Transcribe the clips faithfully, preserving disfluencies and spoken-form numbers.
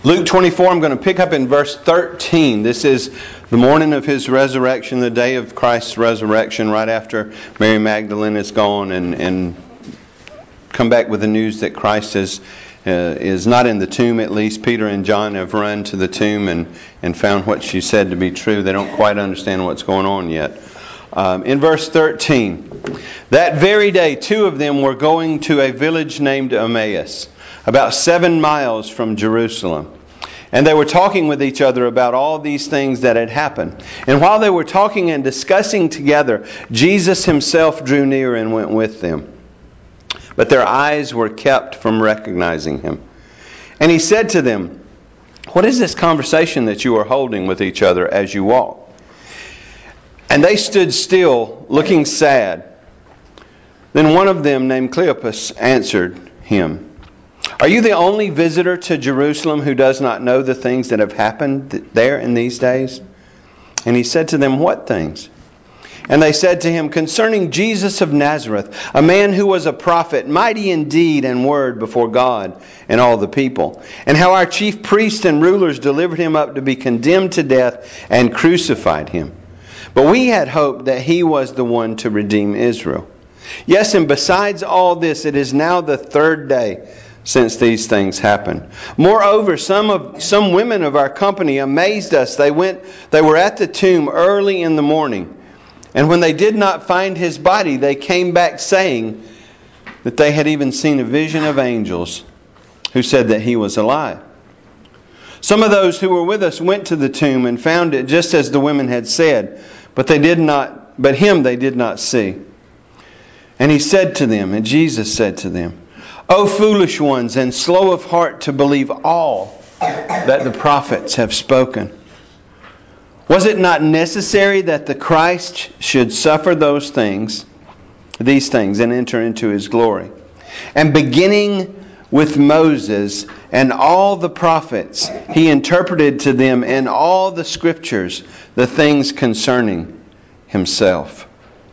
Luke twenty-four, I'm going to pick up in verse thirteen. This is the morning of His resurrection, the day of Christ's resurrection, right after Mary Magdalene is gone and, and come back with the news that Christ is, uh, is not in the tomb at least. Peter and John have run to the tomb and, and found what she said to be true. They don't quite understand what's going on yet. Um, in verse thirteen, that very day two of them were going to a village named Emmaus, about seven miles from Jerusalem. And they were talking with each other about all these things that had happened. And while they were talking and discussing together, Jesus Himself drew near and went with them. But their eyes were kept from recognizing Him. And He said to them, "What is this conversation that you are holding with each other as you walk?" And they stood still, looking sad. Then one of them, named Cleopas, answered Him, "Are you the only visitor to Jerusalem who does not know the things that have happened there in these days?" And He said to them, "What things?" And they said to Him, "Concerning Jesus of Nazareth, a man who was a prophet, mighty in deed and word before God and all the people, and how our chief priests and rulers delivered Him up to be condemned to death and crucified Him. But we had hoped that He was the one to redeem Israel. Yes, and besides all this, it is now the third day since these things happened. Moreover, some of some women of our company amazed us. They went they were at the tomb early in the morning, and when they did not find His body, they came back saying that they had even seen a vision of angels who said that He was alive. Some of those who were with us went to the tomb and found it just as the women had said, but they did not but Him they did not see." And He said to them, and Jesus said to them, "O foolish ones, and slow of heart to believe all that the prophets have spoken. Was it not necessary that the Christ should suffer those things, these things, and enter into His glory? And beginning with Moses and all the prophets, He interpreted to them in all the Scriptures the things concerning Himself."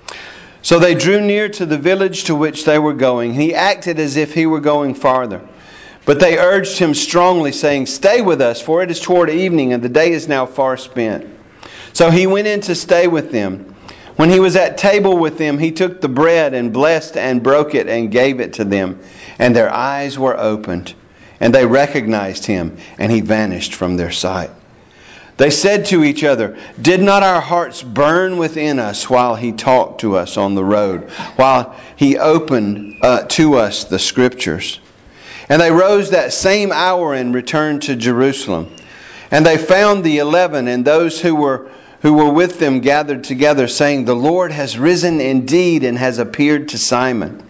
So they drew near to the village to which they were going. He acted as if He were going farther. But they urged Him strongly, saying, "Stay with us, for it is toward evening, and the day is now far spent." So He went in to stay with them. When He was at table with them, He took the bread and blessed and broke it and gave it to them. And their eyes were opened, and they recognized Him, and He vanished from their sight. They said to each other, "Did not our hearts burn within us while He talked to us on the road, while He opened uh, to us the Scriptures?" And they rose that same hour and returned to Jerusalem. And they found the eleven and those who were who were with them gathered together, saying, "The Lord has risen indeed and has appeared to Simon."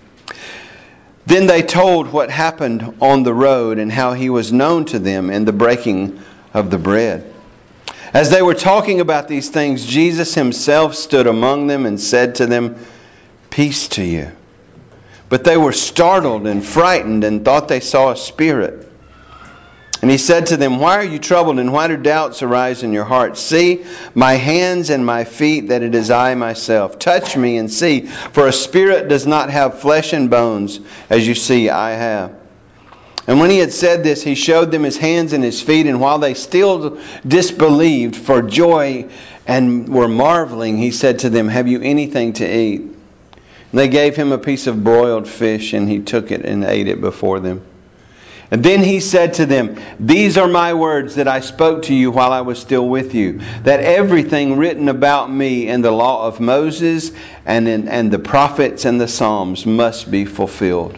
Then they told what happened on the road and how He was known to them in the breaking of the bread. As they were talking about these things, Jesus Himself stood among them and said to them, "Peace to you." But they were startled and frightened and thought they saw a spirit. And He said to them, "Why are you troubled, and why do doubts arise in your hearts? See my hands and my feet, that it is I myself. Touch me and see, for a spirit does not have flesh and bones, as you see I have." And when He had said this, He showed them His hands and His feet. And while they still disbelieved for joy and were marveling, He said to them, "Have you anything to eat?" And they gave Him a piece of broiled fish, and He took it and ate it before them. And then He said to them, "These are my words that I spoke to you while I was still with you, that everything written about me in the law of Moses and in and the prophets and the Psalms must be fulfilled."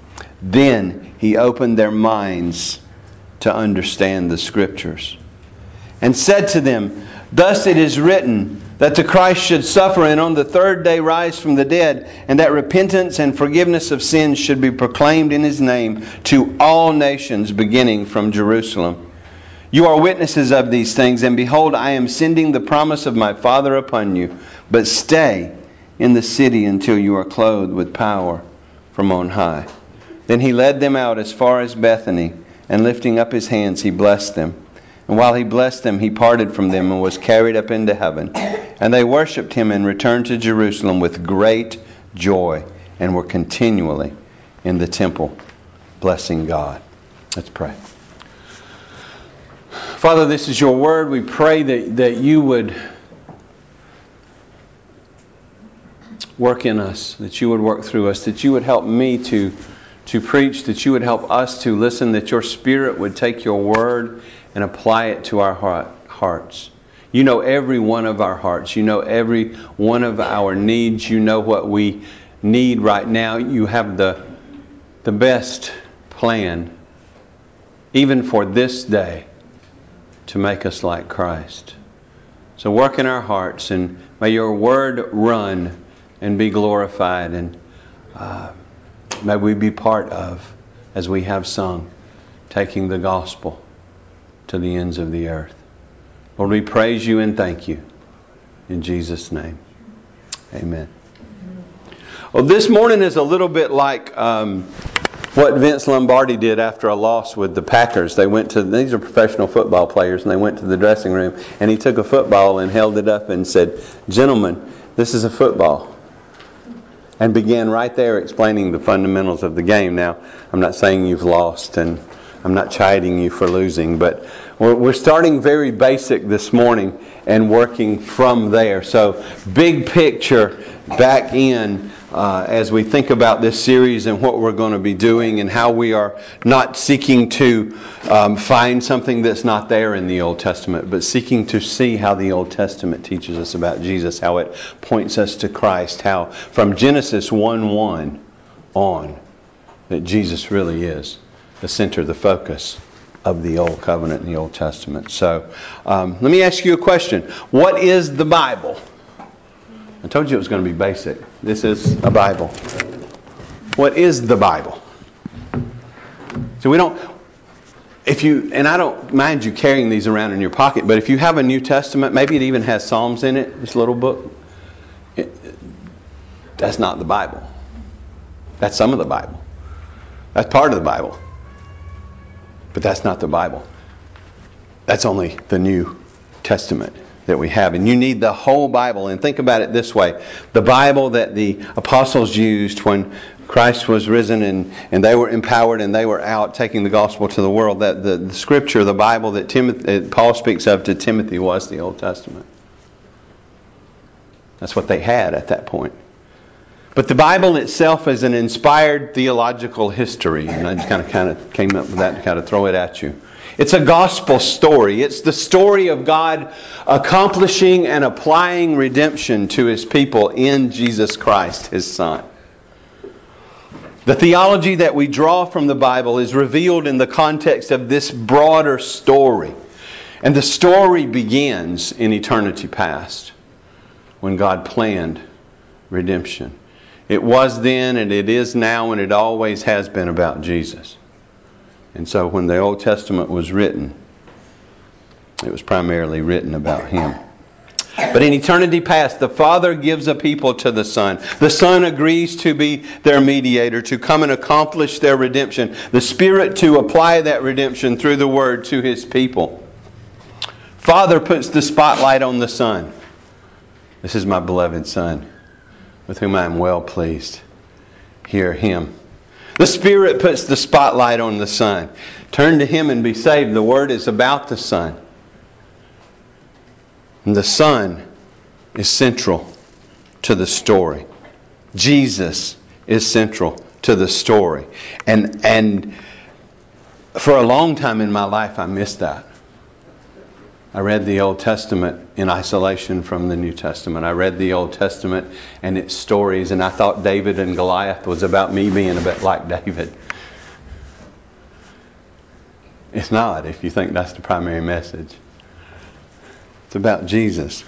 Then He opened their minds to understand the Scriptures, and said to them, "Thus it is written, that the Christ should suffer and on the third day rise from the dead, and that repentance and forgiveness of sins should be proclaimed in His name to all nations, beginning from Jerusalem. You are witnesses of these things, and behold, I am sending the promise of my Father upon you. But stay in the city until you are clothed with power from on high." Then He led them out as far as Bethany, and lifting up His hands, He blessed them. And while He blessed them, He parted from them and was carried up into heaven. And they worshipped Him and returned to Jerusalem with great joy, and were continually in the temple blessing God. Let's pray. Father, this is your word. We pray that, that you would work in us, that you would work through us, that you would help me to, to preach, that you would help us to listen, that your Spirit would take your word and apply it to our heart, hearts. You know every one of our hearts. You know every one of our needs. You know what we need right now. You have the, the best plan, even for this day, to make us like Christ. So work in our hearts, and may your word run and be glorified, and uh, may we be part of, as we have sung, taking the gospel to the ends of the earth. Lord, we praise you and thank you. In Jesus' name, amen. Well, this morning is a little bit like um, what Vince Lombardi did after a loss with the Packers. They went to, these are professional football players, and they went to the dressing room, and he took a football and held it up and said, "Gentlemen, this is a football." And began right there explaining the fundamentals of the game. Now, I'm not saying you've lost, and I'm not chiding you for losing, but we're starting very basic this morning and working from there. So, big picture back in uh, as we think about this series and what we're going to be doing and how we are not seeking to um, find something that's not there in the Old Testament, but seeking to see how the Old Testament teaches us about Jesus, how it points us to Christ, how from Genesis one one on that Jesus really is the center, the focus of the Old Covenant and the Old Testament. So um, let me ask you a question. What is the Bible? I told you it was going to be basic. This is a Bible. What is the Bible? So we don't, if you, and I don't mind you carrying these around in your pocket, but if you have a New Testament, maybe it even has Psalms in it, this little book, it, that's not the Bible. That's some of the Bible. That's part of the Bible. But that's not the Bible. That's only the New Testament that we have. And you need the whole Bible. And think about it this way. The Bible that the apostles used when Christ was risen and, and they were empowered and they were out taking the gospel to the world, that the, the scripture, the Bible that Timothy, that Paul speaks of to Timothy was the Old Testament. That's what they had at that point. But the Bible itself is an inspired theological history. And I just kind of, kind of came up with that to kind of throw it at you. It's a gospel story. It's the story of God accomplishing and applying redemption to His people in Jesus Christ, His Son. The theology that we draw from the Bible is revealed in the context of this broader story. And the story begins in eternity past, when God planned redemption. It was then, and it is now, and it always has been about Jesus. And so when the Old Testament was written, it was primarily written about Him. But in eternity past, the Father gives a people to the Son. The Son agrees to be their mediator, to come and accomplish their redemption. The Spirit to apply that redemption through the Word to His people. Father puts the spotlight on the Son. This is my beloved Son, with whom I am well pleased. Hear Him. The Spirit puts the spotlight on the Son. Turn to Him and be saved. The Word is about the Son. And the Son is central to the story. Jesus is central to the story. And, and for a long time in my life, I missed that. I read the Old Testament in isolation from the New Testament. I read the Old Testament and its stories, and I thought David and Goliath was about me being a bit like David. It's not, if you think that's the primary message. It's about Jesus.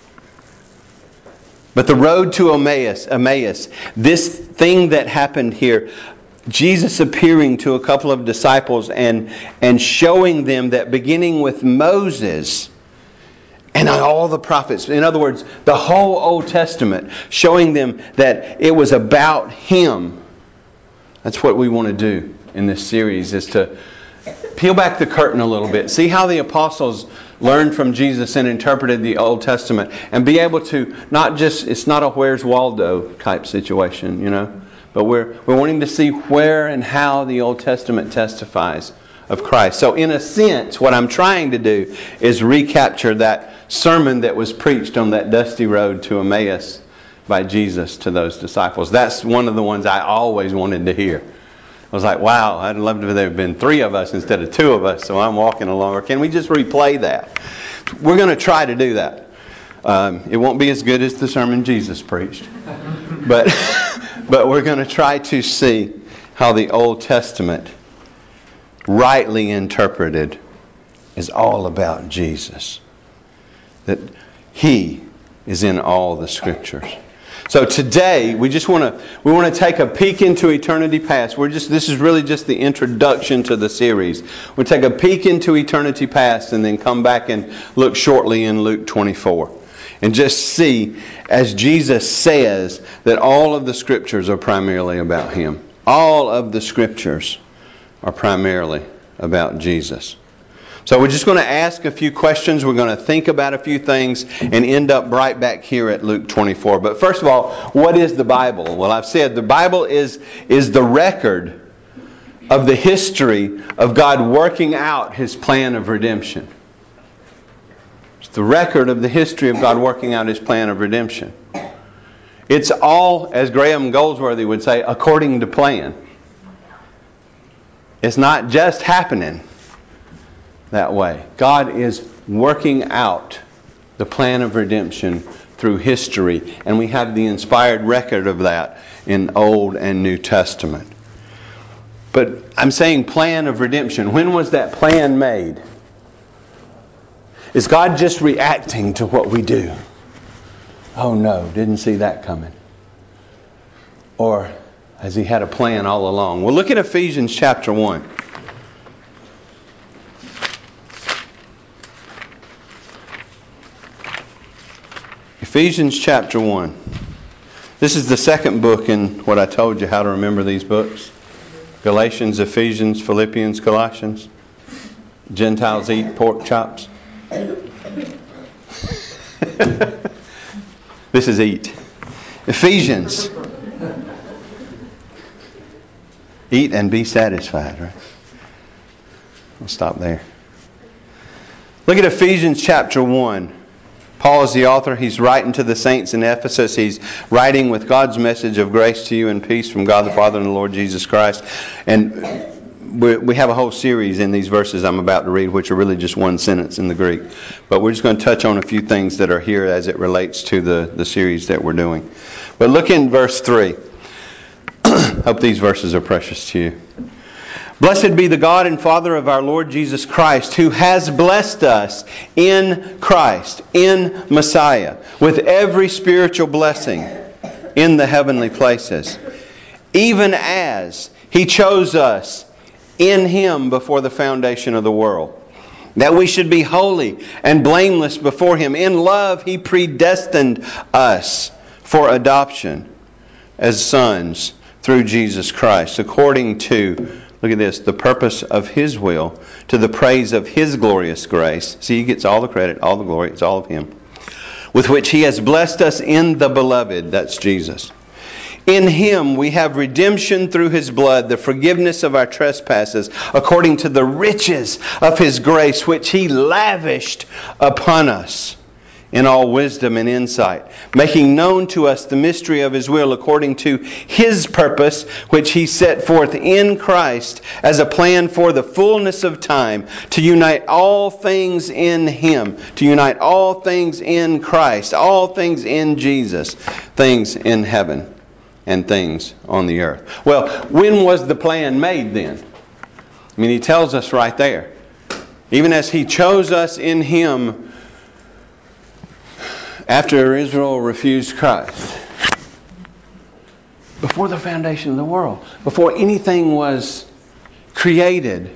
But the road to Emmaus, Emmaus, this thing that happened here, Jesus appearing to a couple of disciples and, and showing them that beginning with Moses and all the prophets, in other words, the whole Old Testament, showing them that it was about Him. That's what we want to do in this series, is to peel back the curtain a little bit. See how the apostles learned from Jesus and interpreted the Old Testament. And be able to not just, it's not a Where's Waldo type situation, you know. But we're, we're wanting to see where and how the Old Testament testifies of Christ. So in a sense, what I'm trying to do is recapture that sermon that was preached on that dusty road to Emmaus by Jesus to those disciples. That's one of the ones I always wanted to hear. I was like, wow, I'd love to there have been three of us instead of two of us, so I'm walking along. Or can we just replay that? We're going to try to do that. Um, it won't be as good as the sermon Jesus preached. But, but we're going to try to see how the Old Testament, rightly interpreted, is all about Jesus. That He is in all the Scriptures. So today we just want to we want to take a peek into eternity past. We're just this is really just the introduction to the series. We'll take a peek into eternity past and then come back and look shortly in Luke twenty-four. And just see, as Jesus says, that all of the Scriptures are primarily about Him. All of the Scriptures are primarily about Jesus. So we're just going to ask a few questions. We're going to think about a few things and end up right back here at Luke twenty-four. But first of all, what is the Bible? Well, I've said the Bible is, is the record of the history of God working out His plan of redemption. It's the record of the history of God working out His plan of redemption. It's all, as Graham Goldsworthy would say, according to plan. It's not just happening that way. God is working out the plan of redemption through history, and we have the inspired record of that in Old and New Testament. But I'm saying plan of redemption. When was that plan made? Is God just reacting to what we do? Oh no, didn't see that coming. Or has He had a plan all along? Well, look at Ephesians chapter one. Ephesians chapter one. This is the second book in what I told you how to remember these books. Galatians, Ephesians, Philippians, Colossians. Gentiles eat pork chops. This is eat. Ephesians. Eat and be satisfied, right? I'll stop there. Look at Ephesians chapter one. Paul is the author. He's writing to the saints in Ephesus. He's writing with God's message of grace to you and peace from God the Father and the Lord Jesus Christ. And we have a whole series in these verses I'm about to read, which are really just one sentence in the Greek. But we're just going to touch on a few things that are here as it relates to the, the series that we're doing. But look in verse three. Hope these verses are precious to you. Blessed be the God and Father of our Lord Jesus Christ, who has blessed us in Christ, in Messiah, with every spiritual blessing in the heavenly places, even as He chose us in Him before the foundation of the world, that we should be holy and blameless before Him. In love He predestined us for adoption as sons through Jesus Christ, according to, look at this, the purpose of His will, to the praise of His glorious grace. See, He gets all the credit, all the glory, it's all of Him. With which He has blessed us in the Beloved, that's Jesus. In Him we have redemption through His blood, the forgiveness of our trespasses, according to the riches of His grace, which He lavished upon us in all wisdom and insight, making known to us the mystery of His will according to His purpose, which He set forth in Christ as a plan for the fullness of time, to unite all things in Him, to unite all things in Christ, all things in Jesus, things in heaven and things on the earth. Well, when was the plan made then? I mean, He tells us right there. Even as He chose us in Him after Israel refused Christ. Before the foundation of the world. Before anything was created.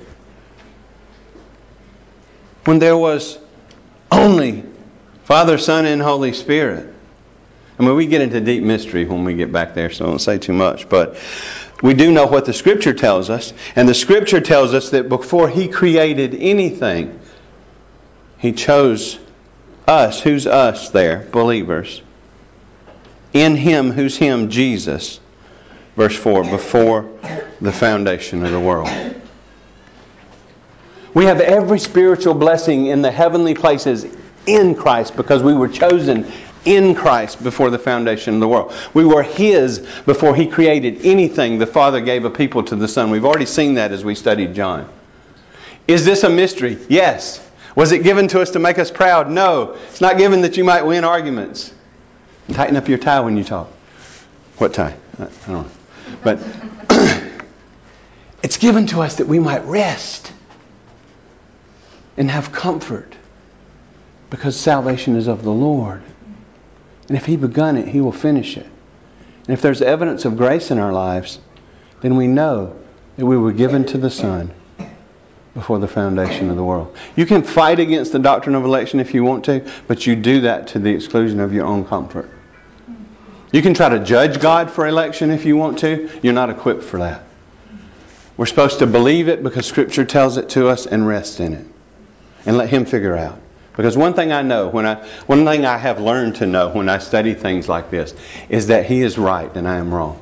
When there was only Father, Son, and Holy Spirit. I mean, we get into deep mystery when we get back there, so I won't say too much. But we do know what the Scripture tells us. And the Scripture tells us that before He created anything, He chose us. Who's us there? Believers. In Him, who's Him? Jesus. Verse four, before the foundation of the world. We have every spiritual blessing in the heavenly places in Christ because we were chosen in Christ before the foundation of the world. We were His before He created anything. The Father gave a people to the Son. We've already seen that as we studied John. Is this a mystery? Yes. Was it given to us to make us proud? No. It's not given that you might win arguments. Tighten up your tie when you talk. What tie? I don't know. But it's given to us that we might rest and have comfort because salvation is of the Lord. And if He begun it, He will finish it. And if there's evidence of grace in our lives, then we know that we were given to the Son before the foundation of the world. You can fight against the doctrine of election if you want to, but you do that to the exclusion of your own comfort. You can try to judge God for election if you want to. You're not equipped for that. We're supposed to believe it because Scripture tells it to us and rest in it. And let Him figure out. Because one thing I know, when I, one thing I have learned to know when I study things like this, is that He is right and I am wrong.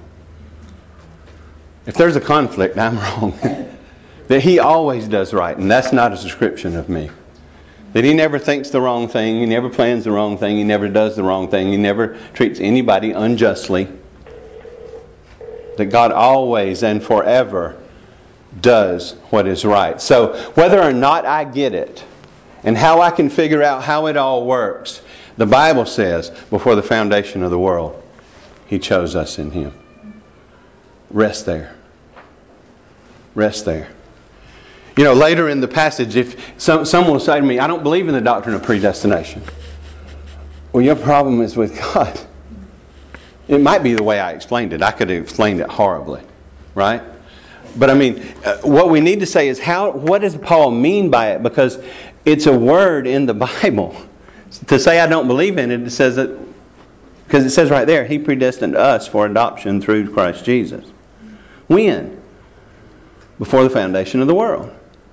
If there's a conflict, I'm wrong. That He always does right, and that's not a description of me. That He never thinks the wrong thing, He never plans the wrong thing, He never does the wrong thing, He never treats anybody unjustly. That God always and forever does what is right. So whether or not I get it, and how I can figure out how it all works, the Bible says, before the foundation of the world, He chose us in Him. Rest there. Rest there. You know, later in the passage, if some, someone will say to me, I don't believe in the doctrine of predestination. Well, your problem is with God. It might be the way I explained it. I could have explained it horribly. Right? But I mean, uh, what we need to say is, how. what does Paul mean by it? Because it's a word in the Bible. To say I don't believe in it, it says that, because it says right there, He predestined us for adoption through Christ Jesus. When? Before the foundation of the world.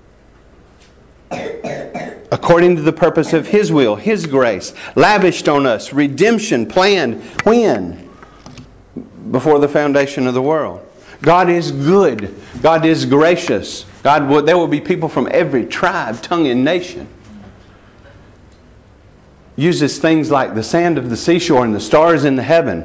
According to the purpose of His will, His grace, lavished on us, redemption planned. When? Before the foundation of the world. God is good. God is gracious. God will, there will be people from every tribe, tongue, and nation. Uses things like the sand of the seashore and the stars in the heaven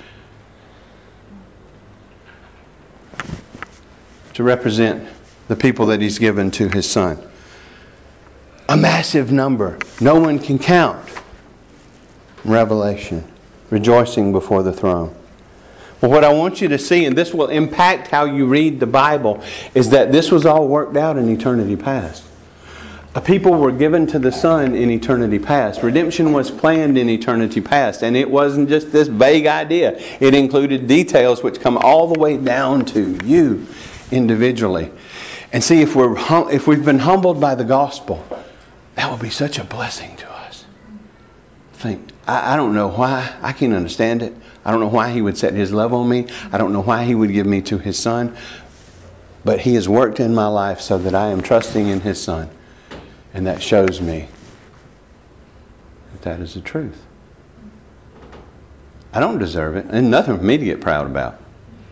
to represent the people that He's given to His Son. A massive number. No one can count. Revelation. Rejoicing before the throne. Well, what I want you to see, and this will impact how you read the Bible, is that this was all worked out in eternity past. A people were given to the Son in eternity past. Redemption was planned in eternity past. And it wasn't just this vague idea. It included details which come all the way down to you individually. And see, if we're hum- if we've been humbled by the gospel, that will be such a blessing to us. Think, I, I don't know why. I can't understand it. I don't know why He would set His love on me. I don't know why He would give me to His Son. But He has worked in my life so that I am trusting in His Son. And that shows me that that is the truth. I don't deserve it. And nothing for me to get proud about.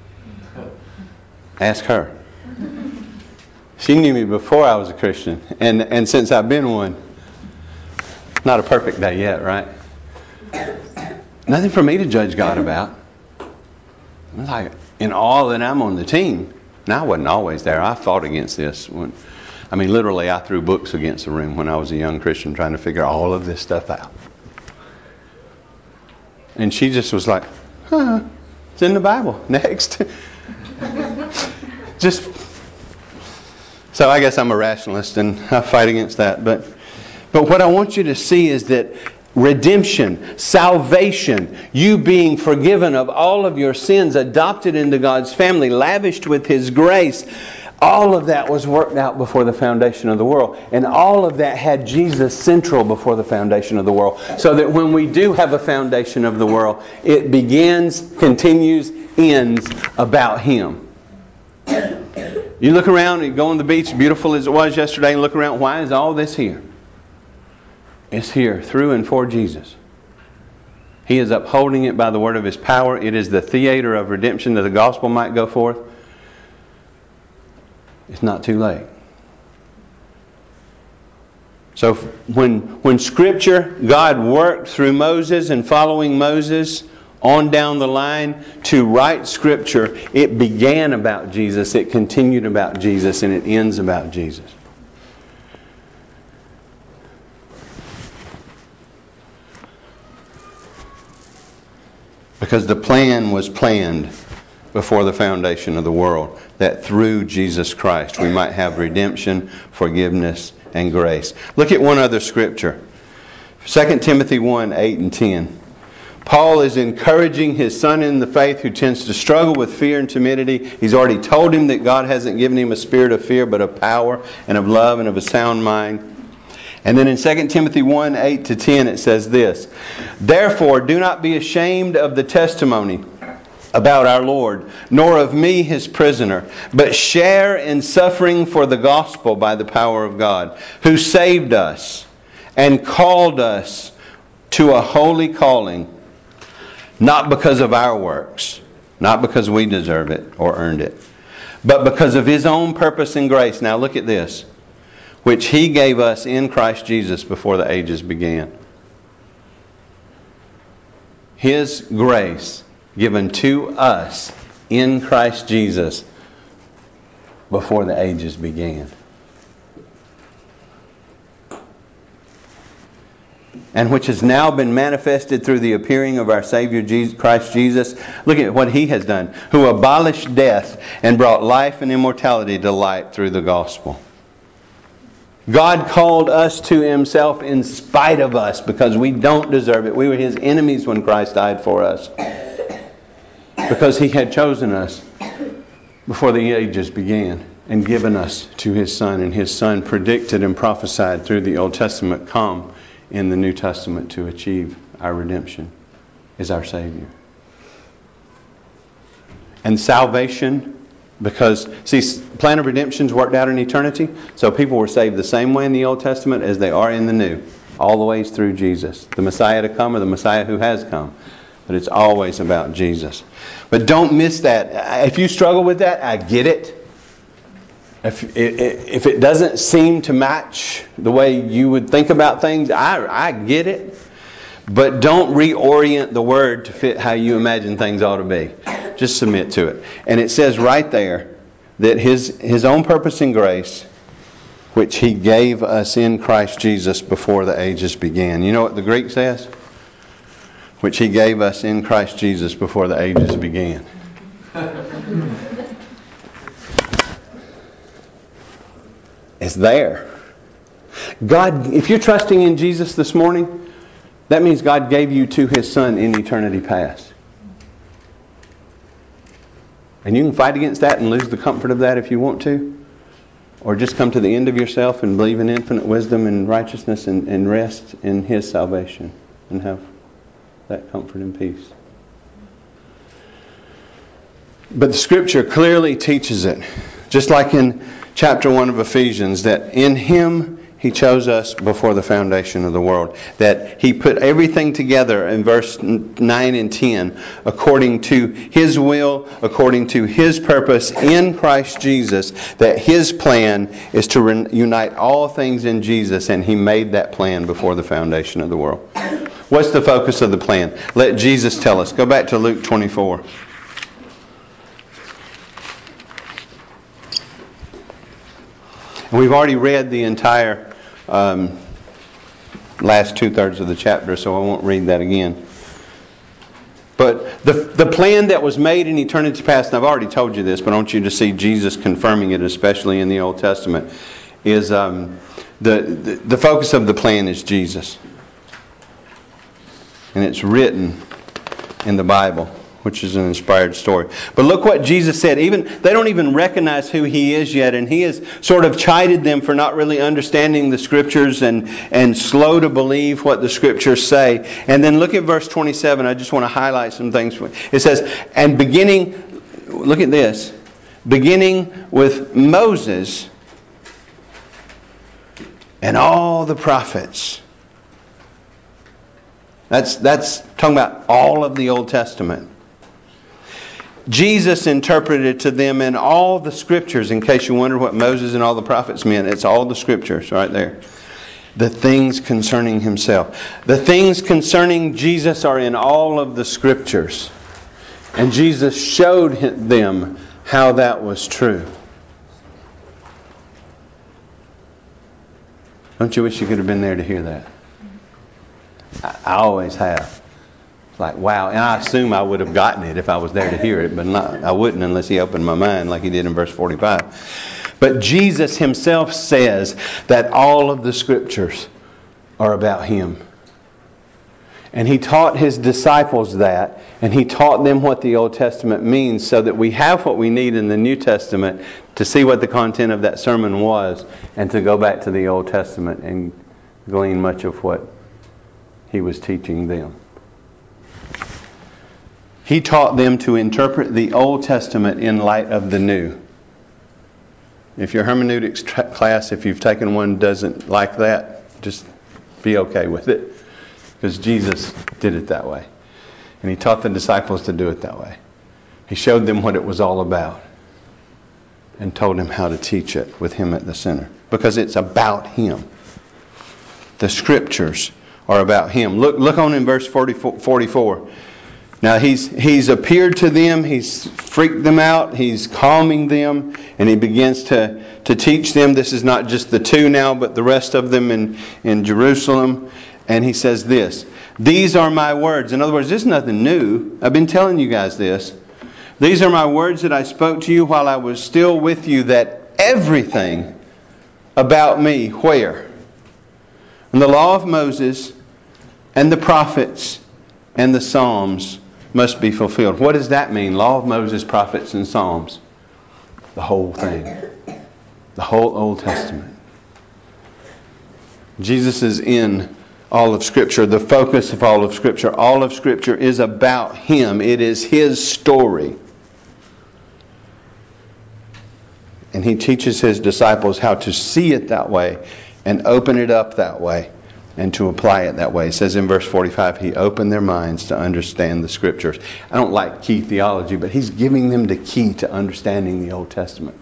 Ask her. She knew me before I was a Christian. And, and since I've been one, not a perfect day yet, right? Nothing for me to judge God about. I'm like, in awe that I'm on the team. Now, I wasn't always there. I fought against this. When, I mean, literally, I threw books against the room when I was a young Christian trying to figure all of this stuff out. And she just was like, huh, it's in the Bible. Next. Just, so I guess I'm a rationalist and I fight against that. But, but what I want you to see is that redemption, salvation, you being forgiven of all of your sins, adopted into God's family, lavished with His grace, all of that was worked out before the foundation of the world. And all of that had Jesus central before the foundation of the world. So that when we do have a foundation of the world, it begins, continues, ends about Him. You look around and you go on the beach, beautiful as it was yesterday, and look around, why is all this here? It's here through and for Jesus. He is upholding it by the word of His power. It is the theater of redemption that the gospel might go forth. It's not too late. So when, when Scripture, God worked through Moses and following Moses on down the line to write Scripture, it began about Jesus, it continued about Jesus, and it ends about Jesus. Because the plan was planned before the foundation of the world, that through Jesus Christ we might have redemption, forgiveness, and grace. Look at one other scripture. Second Timothy one, eight and ten. Paul is encouraging his son in the faith who tends to struggle with fear and timidity. He's already told him that God hasn't given him a spirit of fear, but of power and of love and of a sound mind. And then in Second Timothy one, eight to ten it says this, "Therefore do not be ashamed of the testimony about our Lord, nor of me his prisoner, but share in suffering for the gospel by the power of God, who saved us and called us to a holy calling, not because of our works, not because we deserve it or earned it, but because of His own purpose and grace." Now look at this. "Which He gave us in Christ Jesus before the ages began." His grace given to us in Christ Jesus before the ages began. "And which has now been manifested through the appearing of our Savior Jesus, Christ Jesus." Look at what He has done. "Who abolished death and brought life and immortality to light through the gospel." God called us to Himself in spite of us because we don't deserve it. We were His enemies when Christ died for us. Because He had chosen us before the ages began and given us to His Son. And His Son predicted and prophesied through the Old Testament come in the New Testament to achieve our redemption as our Savior. And salvation, because, see, plan of redemption's worked out in eternity. So people were saved the same way in the Old Testament as they are in the New. All the ways through Jesus. The Messiah to come or the Messiah who has come. But it's always about Jesus. But don't miss that. If you struggle with that, I get it. If, if it doesn't seem to match the way you would think about things, I, I get it. But don't reorient the Word to fit how you imagine things ought to be. Just submit to it. And it says right there that His, His own purpose and grace, which He gave us in Christ Jesus before the ages began. You know what the Greek says? Which He gave us in Christ Jesus before the ages began. It's there. God, if you're trusting in Jesus this morning, that means God gave you to His Son in eternity past. And you can fight against that and lose the comfort of that if you want to. Or just come to the end of yourself and believe in infinite wisdom and righteousness and, and rest in His salvation and have that comfort and peace. But the Scripture clearly teaches it, just like in chapter one of Ephesians, that in Him He chose us before the foundation of the world. That He put everything together in verse nine and ten according to His will, according to His purpose in Christ Jesus. That His plan is to unite all things in Jesus, and He made that plan before the foundation of the world. What's the focus of the plan? Let Jesus tell us. Go back to Luke twenty-four. And we've already read the entire um, last two-thirds of the chapter, so I won't read that again. But the the plan that was made in eternity past, and I've already told you this, but I want you to see Jesus confirming it, especially in the Old Testament, is um, the, the, the focus of the plan is Jesus. And it's written in the Bible, which is an inspired story. But look what Jesus said. Even they don't even recognize who He is yet, and He has sort of chided them for not really understanding the Scriptures and, and slow to believe what the Scriptures say. And then look at verse twenty-seven. I just want to highlight some things. It says, and beginning, look at this, beginning with Moses and all the prophets. That's, that's talking about all of the Old Testament. Jesus interpreted to them in all the Scriptures, in case you wonder what Moses and all the prophets meant. It's all the Scriptures right there. the things concerning Himself. The things concerning Jesus are in all of the Scriptures. And Jesus showed them how that was true. Don't you wish you could have been there to hear that? I, I always have. It's like, wow. And I assume I would have gotten it if I was there to hear it, but not, I wouldn't unless He opened my mind like He did in verse forty-five. But Jesus Himself says that all of the Scriptures are about Him. And He taught His disciples that, and He taught them what the Old Testament means so that we have what we need in the New Testament to see what the content of that sermon was and to go back to the Old Testament and glean much of what He was teaching them. He taught them to interpret the Old Testament in light of the New. If your hermeneutics tra- class, if you've taken one, doesn't like that, just be okay with it. Because Jesus did it that way. And He taught the disciples to do it that way. He showed them what it was all about. And told them how to teach it with Him at the center. Because it's about Him. The Scriptures are about Him. Look, look on in verse forty-four. Now he's he's appeared to them, He's freaked them out, He's calming them, and He begins to, to teach them. This is not just the two now, but the rest of them in, in Jerusalem. And He says this, these are my words. In other words, this is nothing new. I've been telling you guys this. These are my words that I spoke to you while I was still with you, that everything about me, where? In the law of Moses and the prophets and the Psalms must be fulfilled. What does that mean? Law of Moses, prophets, and Psalms. The whole thing. The whole Old Testament. Jesus is in all of Scripture, the focus of all of Scripture. All of Scripture is about Him. It is His story. And He teaches His disciples how to see it that way and open it up that way and to apply it that way. It says in verse forty-five, He opened their minds to understand the Scriptures. I don't like key theology, but He's giving them the key to understanding the Old Testament.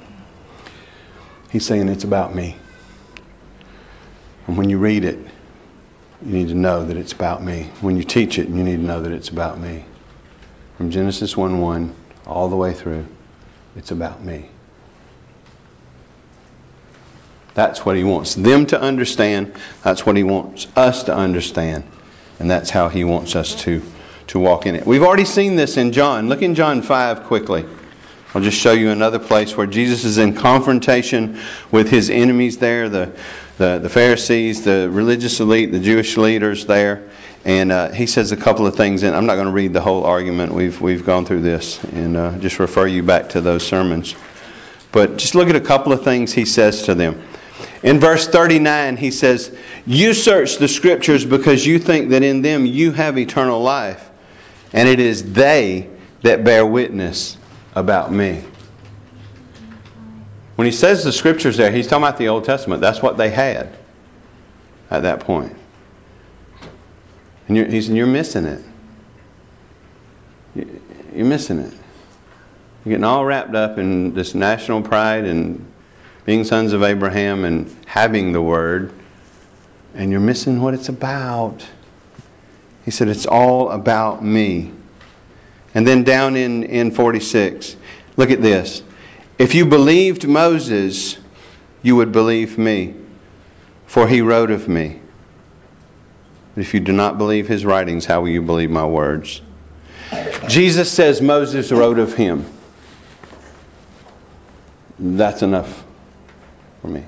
He's saying it's about me. And when you read it, you need to know that it's about me. When you teach it, you need to know that it's about me. From Genesis one one all the way through, it's about me. That's what He wants them to understand. That's what He wants us to understand. And that's how He wants us to, to walk in it. We've already seen this in John. Look in John five quickly. I'll just show you another place where Jesus is in confrontation with His enemies there, the the, the Pharisees, the religious elite, the Jewish leaders there. And uh, He says a couple of things. And I'm not going to read the whole argument. We've, we've gone through this. And uh, just refer you back to those sermons. But just look at a couple of things He says to them. In verse thirty-nine, He says, you search the Scriptures because you think that in them you have eternal life. And it is they that bear witness about me. When He says the Scriptures there, He's talking about the Old Testament. That's what they had at that point. And you're, he's, you're missing it. You're missing it. You're getting all wrapped up in this national pride and being sons of Abraham and having the Word. And you're missing what it's about. He said, it's all about me. And then down in, in forty-six, look at this. If you believed Moses, you would believe me, for he wrote of me. But if you do not believe his writings, how will you believe my words? Jesus says Moses wrote of him. That's enough for me.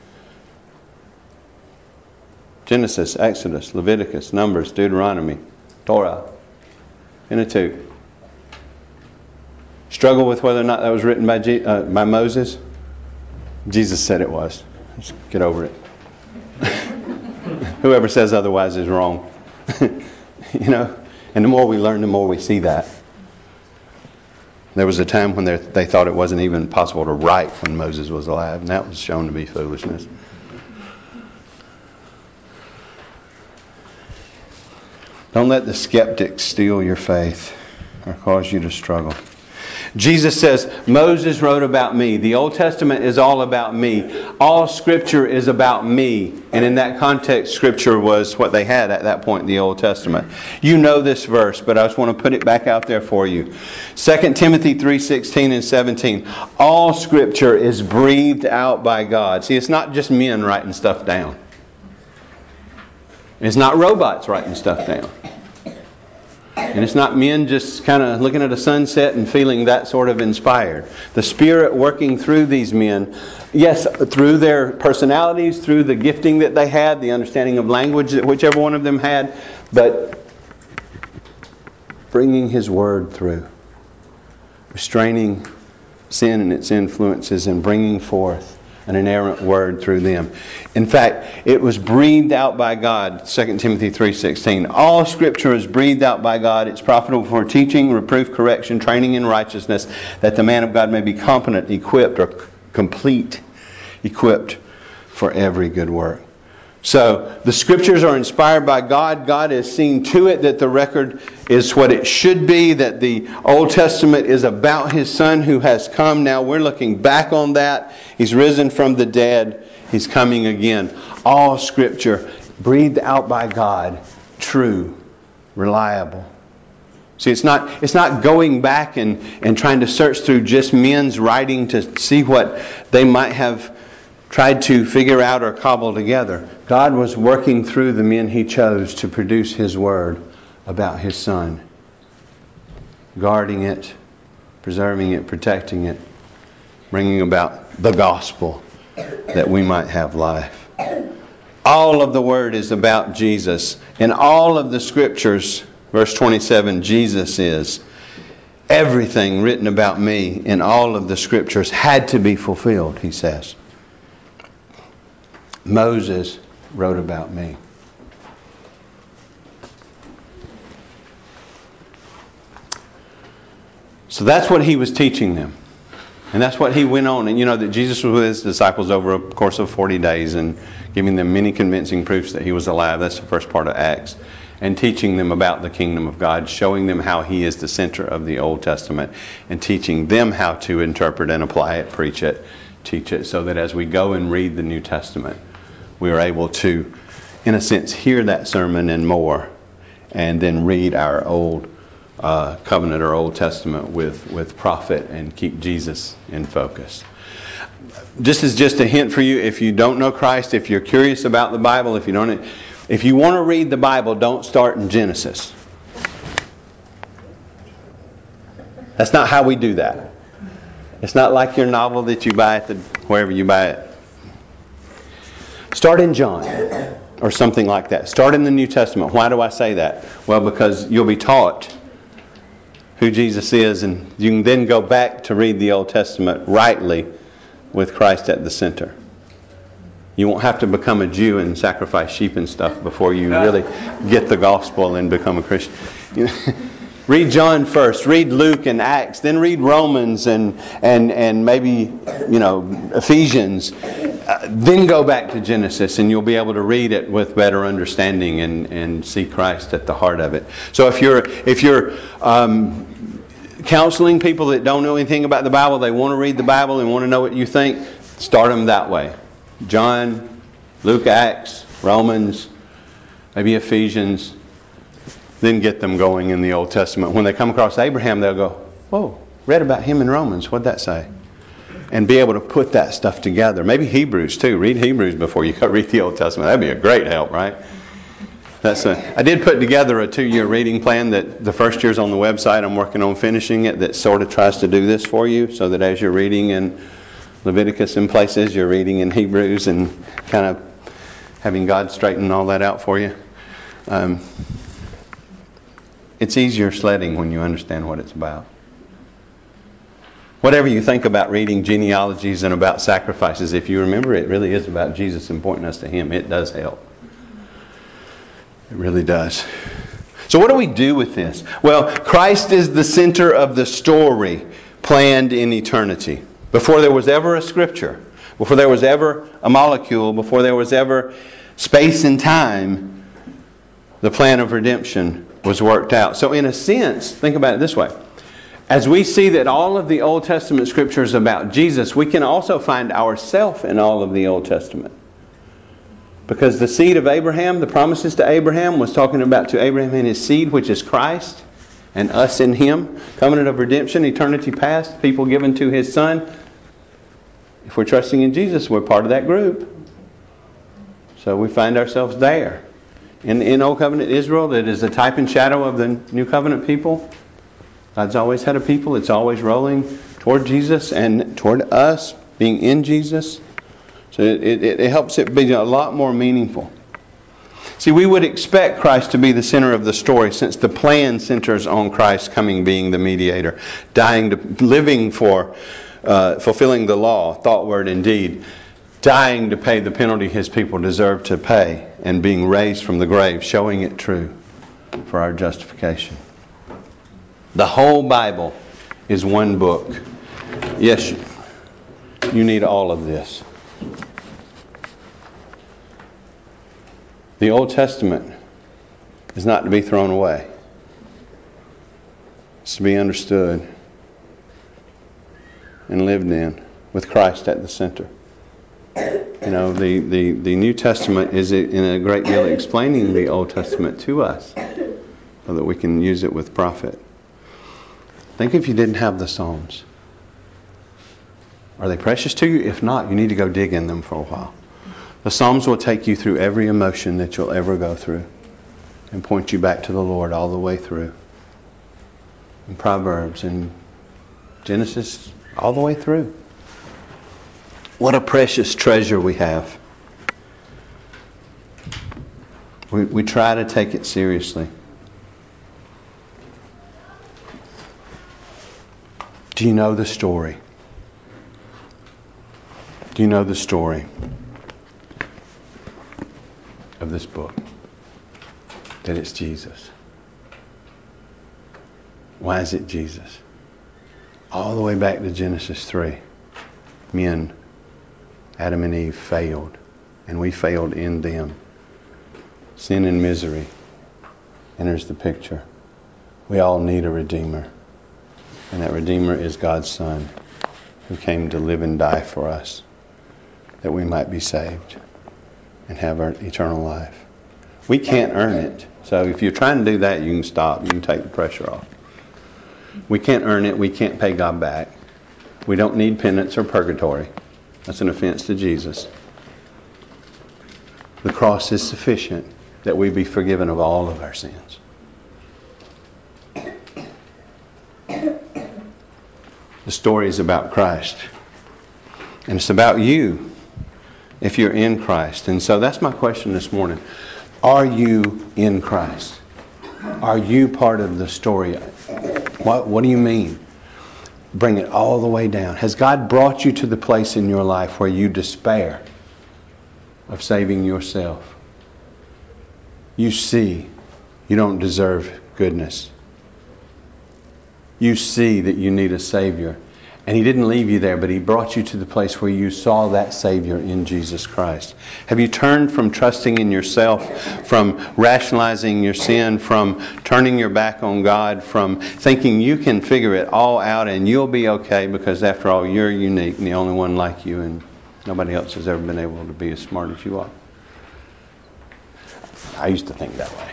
Genesis, Exodus, Leviticus, Numbers, Deuteronomy, Torah, Pentateuch. Struggle with whether or not that was written by G, uh, by Moses? Jesus said it was. Just get over it. Whoever says otherwise is wrong. You know, and the more we learn, the more we see that. There was a time when they thought it wasn't even possible to write when Moses was alive, and that was shown to be foolishness. Don't let the skeptics steal your faith or cause you to struggle. Jesus says, Moses wrote about me. The Old Testament is all about me. All Scripture is about me. And in that context, Scripture was what they had at that point in the Old Testament. You know this verse, but I just want to put it back out there for you. Second Timothy three sixteen and seventeen. All Scripture is breathed out by God. See, it's not just men writing stuff down. It's not robots writing stuff down. And it's not men just kind of looking at a sunset and feeling that sort of inspired. The Spirit working through these men, yes, through their personalities, through the gifting that they had, the understanding of language that whichever one of them had, but bringing His Word through. Restraining sin and its influences and bringing forth an inerrant word through them. In fact, it was breathed out by God, Second Timothy three sixteen. All Scripture is breathed out by God. It's profitable for teaching, reproof, correction, training in righteousness, that the man of God may be competent, equipped, or complete, equipped for every good work. So, the Scriptures are inspired by God. God has seen to it that the record is what it should be, that the Old Testament is about His Son who has come. Now we're looking back on that. He's risen from the dead. He's coming again. All Scripture breathed out by God, true, reliable. See, it's not it's not going back and, and trying to search through just men's writing to see what they might have tried to figure out or cobble together. God was working through the men He chose to produce His Word about His Son. Guarding it, preserving it, protecting it, bringing about the gospel that we might have life. All of the Word is about Jesus. In all of the Scriptures, verse twenty-seven, Jesus is. Everything written about me in all of the Scriptures had to be fulfilled, he says. Moses wrote about me. So that's what he was teaching them. And that's what he went on. And you know that Jesus was with his disciples over a course of forty days and giving them many convincing proofs that he was alive. That's the first part of Acts. And teaching them about the kingdom of God, showing them how he is the center of the Old Testament, and teaching them how to interpret and apply it, preach it, teach it, so that as we go and read the New Testament, we are able to, in a sense, hear that sermon and more, and then read our Old uh, Covenant or Old Testament with, with profit and keep Jesus in focus. This is just a hint for you. If you don't know Christ, if you're curious about the Bible, if you don't, if you want to read the Bible, don't start in Genesis. That's not how we do that. It's not like your novel that you buy at the wherever you buy it. Start in John or something like that. Start in the New Testament. Why do I say that? Well, because you'll be taught who Jesus is, and you can then go back to read the Old Testament rightly with Christ at the center. You won't have to become a Jew and sacrifice sheep and stuff before you really get the gospel and become a Christian. You know, read John first, read Luke and Acts, then read Romans and and and maybe, you know, Ephesians. Uh, then go back to Genesis, and you'll be able to read it with better understanding and, and see Christ at the heart of it. So if you're if you're um, counseling people that don't know anything about the Bible, they want to read the Bible and want to know what you think, start them that way. John, Luke, Acts, Romans, maybe Ephesians. Then get them going in the Old Testament. When they come across Abraham, they'll go, whoa, read about him in Romans. What'd that say? And be able to put that stuff together. Maybe Hebrews too. Read Hebrews before you go read the Old Testament. That'd be a great help, right? That's a, I did put together a two-year reading plan that the first year's on the website. I'm working on finishing it. That sort of tries to do this for you, so that as you're reading in Leviticus and places, you're reading in Hebrews and kind of having God straighten all that out for you. Um, it's easier sledding when you understand what it's about. Whatever you think about reading genealogies and about sacrifices, if you remember it really is about Jesus and pointing us to Him, it does help. It really does. So what do we do with this? Well, Christ is the center of the story planned in eternity. Before there was ever a scripture, before there was ever a molecule, before there was ever space and time, the plan of redemption was worked out. So in a sense, think about it this way. As we see that all of the Old Testament Scripture is about Jesus, we can also find ourselves in all of the Old Testament. Because the seed of Abraham, the promises to Abraham, was talking about to Abraham and his seed, which is Christ, and us in Him. Covenant of redemption, eternity past, people given to His Son. If we're trusting in Jesus, we're part of that group. So we find ourselves there. In, in Old Covenant Israel, that is a type and shadow of the New Covenant people. God's always had a people. It's always rolling toward Jesus and toward us, being in Jesus. So it, it, it helps it be a lot more meaningful. See, we would expect Christ to be the center of the story, since the plan centers on Christ coming, being the mediator, dying, to, living for, uh, fulfilling the law, thought, word, and deed, dying to pay the penalty His people deserve to pay, and being raised from the grave, showing it true for our justification. The whole Bible is one book. Yes, you need all of this. The Old Testament is not to be thrown away. It's to be understood and lived in with Christ at the center. You know, the, the, the New Testament is in a great deal explaining the Old Testament to us so that we can use it with profit. Think if you didn't have the Psalms. Are they precious to you? If not, you need to go dig in them for a while. The Psalms will take you through every emotion that you'll ever go through and point you back to the Lord all the way through. And Proverbs and Genesis, all the way through. What a precious treasure we have. We, we try to take it seriously. Do you know the story? Do you know the story of this book? That it's Jesus. Why is it Jesus? All the way back to Genesis three. Men, Adam and Eve, failed. And we failed in them. Sin and misery enters the picture. We all need a Redeemer. And that Redeemer is God's Son, who came to live and die for us, that we might be saved and have our eternal life. We can't earn it. So if you're trying to do that, you can stop. You can take the pressure off. We can't earn it. We can't pay God back. We don't need penance or purgatory. That's an offense to Jesus. The cross is sufficient that we be forgiven of all of our sins. The story is about Christ. And it's about you if you're in Christ. And so that's my question this morning. Are you in Christ? Are you part of the story? What, what do you mean? Bring it all the way down. Has God brought you to the place in your life where you despair of saving yourself? You see you don't deserve goodness. You see that you need a Savior. And He didn't leave you there, but He brought you to the place where you saw that Savior in Jesus Christ. Have you turned from trusting in yourself, from rationalizing your sin, from turning your back on God, from thinking you can figure it all out and you'll be okay because after all you're unique and the only one like you and nobody else has ever been able to be as smart as you are? I used to think that way.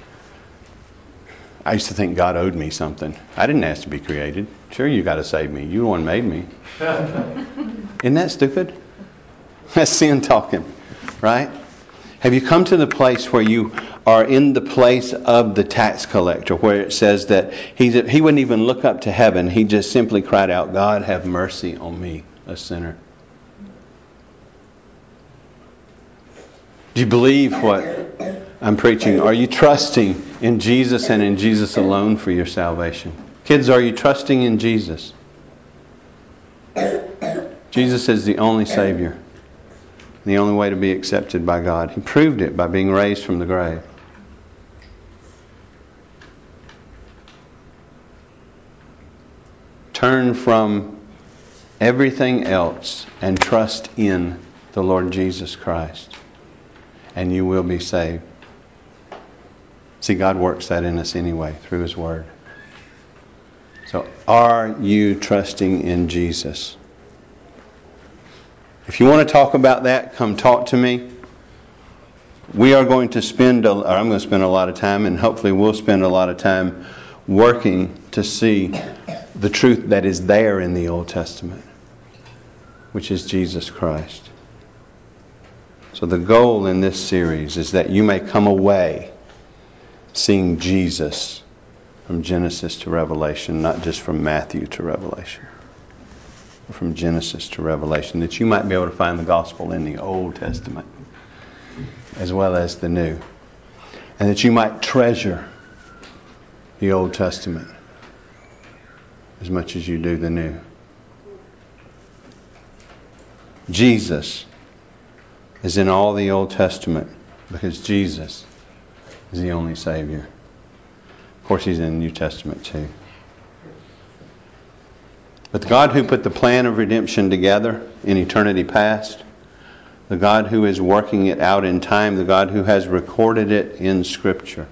I used to think God owed me something. I didn't ask to be created. Sure, you got to save me. You the one made me. Isn't that stupid? That's sin talking, right? Have you come to the place where you are in the place of the tax collector, where it says that he, he wouldn't even look up to heaven. He just simply cried out, God, have mercy on me, a sinner. Do you believe what I'm preaching? Are you trusting in Jesus and in Jesus alone for your salvation? Kids, are you trusting in Jesus? Jesus is the only Savior, the only way to be accepted by God. He proved it by being raised from the grave. Turn from everything else and trust in the Lord Jesus Christ, and you will be saved. See, God works that in us anyway through His Word. So, are you trusting in Jesus? If you want to talk about that, come talk to me. We are going to spend, a, or I'm going to spend a lot of time, and hopefully we'll spend a lot of time working to see the truth that is there in the Old Testament, which is Jesus Christ. So the goal in this series is that you may come away seeing Jesus from Genesis to Revelation, not just from Matthew to Revelation, but from Genesis to Revelation, that you might be able to find the gospel in the Old Testament as well as the New, and that you might treasure the Old Testament as much as you do the New. Jesus is in all the Old Testament because Jesus is the only Savior. Of course, He's in the New Testament too. But the God who put the plan of redemption together in eternity past, the God who is working it out in time, the God who has recorded it in Scripture,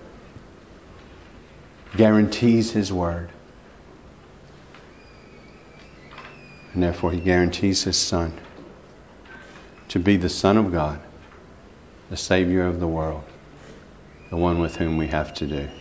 guarantees His Word. And therefore He guarantees His Son to be the Son of God, the Savior of the world, the one with whom we have to do.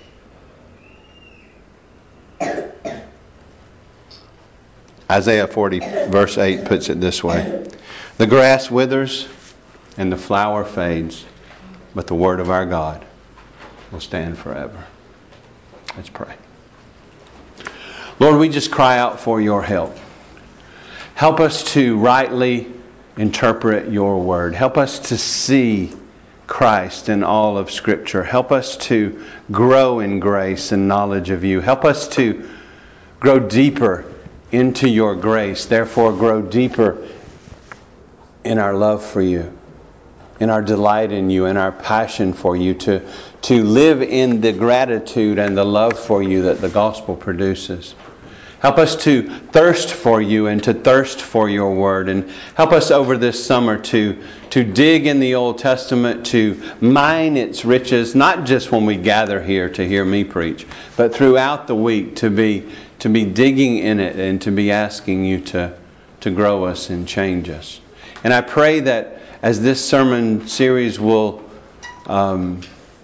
Isaiah forty verse eight puts it this way: the grass withers and the flower fades, but the word of our God will stand forever. Let's pray. Lord, we just cry out for your help. Help us to rightly interpret your word. Help us to see Christ in all of Scripture. Help us to grow in grace and knowledge of you. Help us to grow deeper into your grace, therefore grow deeper in our love for you, in our delight in you, in our passion for you, to, to live in the gratitude and the love for you that the gospel produces. Help us to thirst for you and to thirst for your word. And help us over this summer to, to dig in the Old Testament, to mine its riches, not just when we gather here to hear me preach, but throughout the week to be, to be digging in it and to be asking you to, to grow us and change us. And I pray that as this sermon series will, um,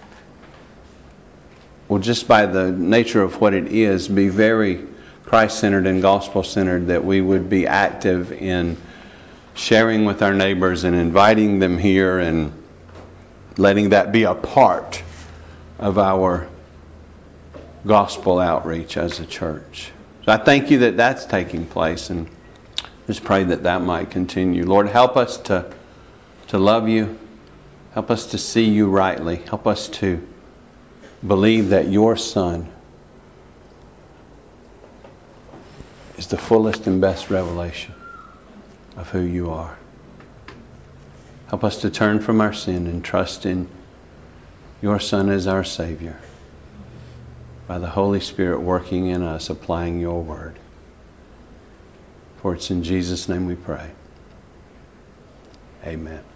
will just by the nature of what it is, be very Christ-centered and gospel-centered, that we would be active in sharing with our neighbors and inviting them here and letting that be a part of our gospel outreach as a church. So I thank you that that's taking place, and just pray that that might continue. Lord, help us to, to love you. Help us to see you rightly. Help us to believe that your Son is the fullest and best revelation of who you are. Help us to turn from our sin and trust in your Son as our Savior, by the Holy Spirit working in us, applying your word. For it's in Jesus' name we pray. Amen.